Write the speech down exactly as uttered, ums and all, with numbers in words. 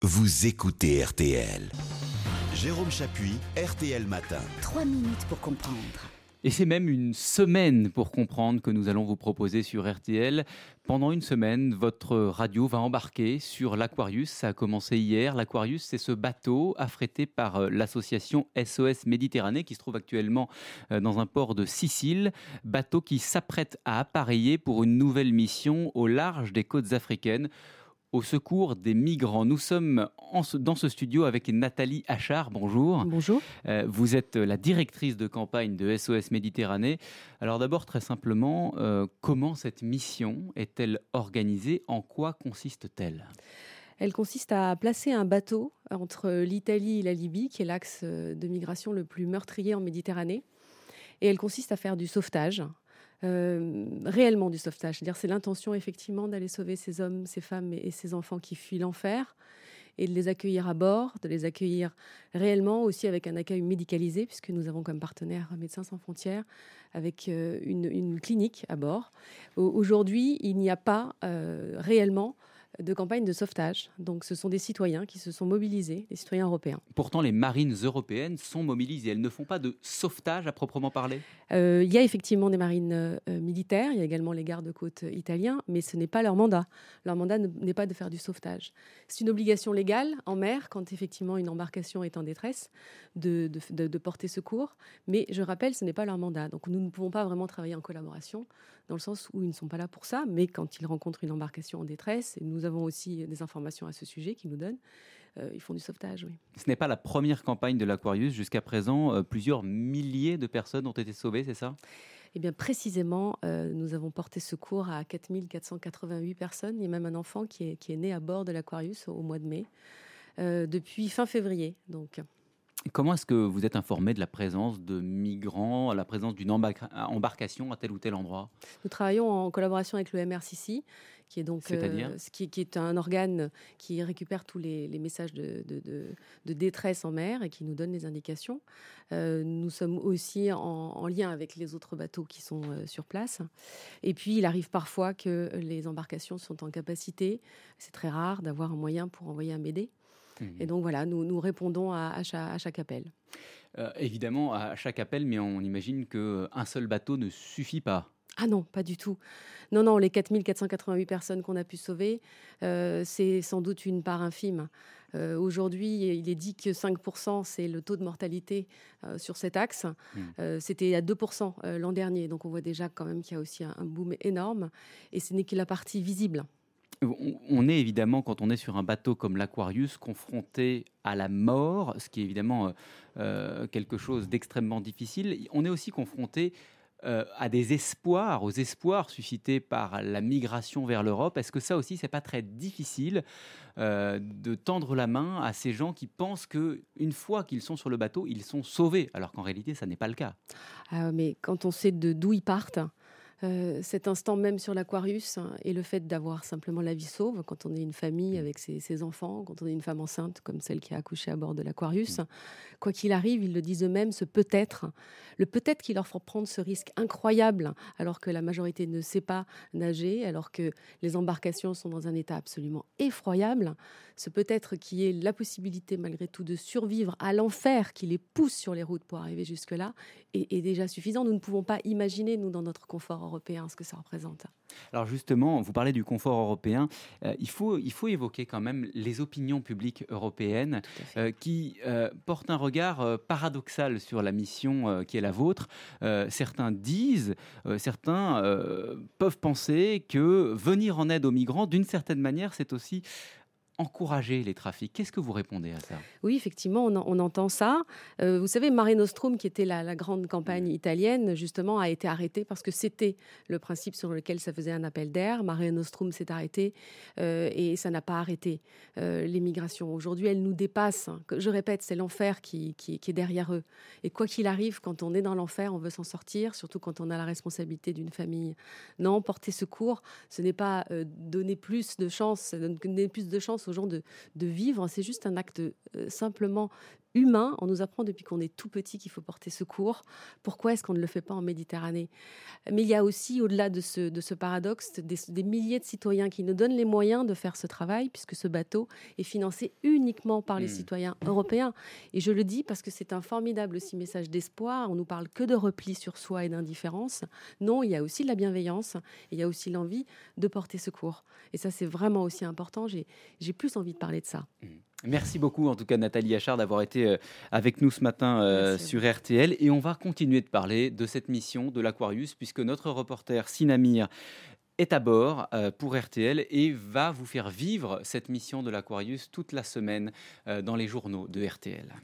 Vous écoutez R T L. Jérôme Chapuis, R T L Matin. Trois minutes pour comprendre. Et c'est même une semaine pour comprendre que nous allons vous proposer sur R T L. Pendant une semaine, votre radio va embarquer sur l'Aquarius. Ça a commencé hier. L'Aquarius, c'est ce bateau affrété par l'association S O S Méditerranée qui se trouve actuellement dans un port de Sicile. Bateau qui s'apprête à appareiller pour une nouvelle mission au large des côtes africaines, au secours des migrants. Nous sommes en ce, dans ce studio avec Nathalie Achard. Bonjour. Bonjour. Euh, vous êtes la directrice de campagne de S O S Méditerranée. Alors d'abord, très simplement, euh, comment cette mission est-elle organisée ? En quoi consiste-t-elle ? Elle consiste à placer un bateau entre l'Italie et la Libye, qui est l'axe de migration le plus meurtrier en Méditerranée. Et elle consiste à faire du sauvetage. Euh, réellement du sauvetage. C'est-à-dire c'est l'intention effectivement d'aller sauver ces hommes, ces femmes et ces enfants qui fuient l'enfer et de les accueillir à bord, de les accueillir réellement aussi avec un accueil médicalisé puisque nous avons comme partenaire Médecins sans frontières avec euh, une, une clinique à bord. Aujourd'hui, il n'y a pas euh, réellement de campagne de sauvetage. Donc ce sont des citoyens qui se sont mobilisés, des citoyens européens. Pourtant, les marines européennes sont mobilisées. Elles ne font pas de sauvetage à proprement parler ? Euh, il y a effectivement des marines euh, militaires, il y a également les gardes-côtes italiens, mais ce n'est pas leur mandat. Leur mandat ne, n'est pas de faire du sauvetage. C'est une obligation légale en mer, quand effectivement une embarcation est en détresse, de, de, de, de porter secours. Mais je rappelle, ce n'est pas leur mandat. Donc nous ne pouvons pas vraiment travailler en collaboration, dans le sens où ils ne sont pas là pour ça, mais quand ils rencontrent une embarcation en détresse, et nous avons aussi des informations à ce sujet qu'ils nous donnent, euh, ils font du sauvetage, oui. Ce n'est pas la première campagne de l'Aquarius. Jusqu'à présent, euh, plusieurs milliers de personnes ont été sauvées, c'est ça ? Eh bien, précisément, euh, nous avons porté secours à quatre mille quatre cent quatre-vingt-huit personnes. Il y a même un enfant qui est, qui est né à bord de l'Aquarius au, au mois de mai, euh, depuis fin février, donc. Comment est-ce que vous êtes informé de la présence de migrants, la présence d'une embarca- embarcation à tel ou tel endroit ? Nous travaillons en collaboration avec le M R C C, qui est donc C'est-à-dire euh, qui, qui est un organe qui récupère tous les, les messages de, de, de, de détresse en mer et qui nous donne les indications. Euh, nous sommes aussi en, en lien avec les autres bateaux qui sont euh, sur place. Et puis, il arrive parfois que les embarcations sont en capacité, c'est très rare, d'avoir un moyen pour envoyer un B D. Et donc voilà, nous, nous répondons à, à, chaque, à chaque appel. Euh, évidemment, à chaque appel, mais on imagine qu'un seul bateau ne suffit pas. Ah non, pas du tout. Non, non, les quatre mille quatre cent quatre-vingt-huit personnes qu'on a pu sauver, euh, c'est sans doute une part infime. Euh, aujourd'hui, il est dit que cinq pour cent, c'est le taux de mortalité euh, sur cet axe. Mmh. Euh, c'était à deux pour cent euh, l'an dernier. Donc on voit déjà quand même qu'il y a aussi un, un boom énorme. Et ce n'est que la partie visible. On est évidemment, quand on est sur un bateau comme l'Aquarius, confronté à la mort, ce qui est évidemment euh, quelque chose d'extrêmement difficile. On est aussi confronté euh, à des espoirs, aux espoirs suscités par la migration vers l'Europe. Est-ce que ça aussi, c'est pas très difficile euh, de tendre la main à ces gens qui pensent qu'une fois qu'ils sont sur le bateau, ils sont sauvés, alors qu'en réalité, ça n'est pas le cas. Ah, mais quand on sait de d'où ils partent, Euh, cet instant même sur l'Aquarius hein, et le fait d'avoir simplement la vie sauve quand on est une famille avec ses, ses enfants, quand on est une femme enceinte comme celle qui a accouché à bord de l'Aquarius, mmh. quoi qu'il arrive, ils le disent eux-mêmes, ce peut-être, le peut-être qui leur fera prendre ce risque incroyable alors que la majorité ne sait pas nager, alors que les embarcations sont dans un état absolument effroyable, ce peut-être qui est la possibilité malgré tout de survivre à l'enfer qui les pousse sur les routes pour arriver jusque-là est, est déjà suffisant. Nous ne pouvons pas imaginer, nous, dans notre confort européen, ce que ça représente. Alors justement, vous parlez du confort européen. Euh, il faut, il faut évoquer quand même les opinions publiques européennes euh, qui euh, portent un regard euh, paradoxal sur la mission euh, qui est la vôtre. Euh, certains disent, euh, certains euh, peuvent penser que venir en aide aux migrants, d'une certaine manière, c'est aussi encourager les trafics. Qu'est-ce que vous répondez à ça ? Oui, effectivement, on, on entend ça. Euh, vous savez, Mare Nostrum, qui était la, la grande campagne italienne, justement, a été arrêtée parce que c'était le principe sur lequel ça faisait un appel d'air. Mare Nostrum s'est arrêté euh, et ça n'a pas arrêté euh, les migrations. Aujourd'hui, elles nous dépassent. Je répète, c'est l'enfer qui, qui, qui est derrière eux. Et quoi qu'il arrive, quand on est dans l'enfer, on veut s'en sortir, surtout quand on a la responsabilité d'une famille. Non, porter secours, ce n'est pas euh, donner plus de chance, donner plus de chance aux gens de, de vivre, c'est juste un acte euh, simplement humain. On nous apprend depuis qu'on est tout petit qu'il faut porter secours. Pourquoi est-ce qu'on ne le fait pas en Méditerranée ? Mais il y a aussi, au-delà de ce, de ce paradoxe, des, des milliers de citoyens qui nous donnent les moyens de faire ce travail, puisque ce bateau est financé uniquement par les mmh. citoyens européens. Et je le dis parce que c'est un formidable aussi message d'espoir. On nous parle que de repli sur soi et d'indifférence. Non, il y a aussi de la bienveillance, il y a aussi l'envie de porter secours. Et ça, c'est vraiment aussi important. J'ai, j'ai plus envie de parler de ça. Mmh. Merci beaucoup, en tout cas, Nathalie Achard, d'avoir été avec nous ce matin euh, sur R T L. Et on va continuer de parler de cette mission de l'Aquarius, puisque notre reporter Sinamir est à bord euh, pour R T L et va vous faire vivre cette mission de l'Aquarius toute la semaine euh, dans les journaux de R T L.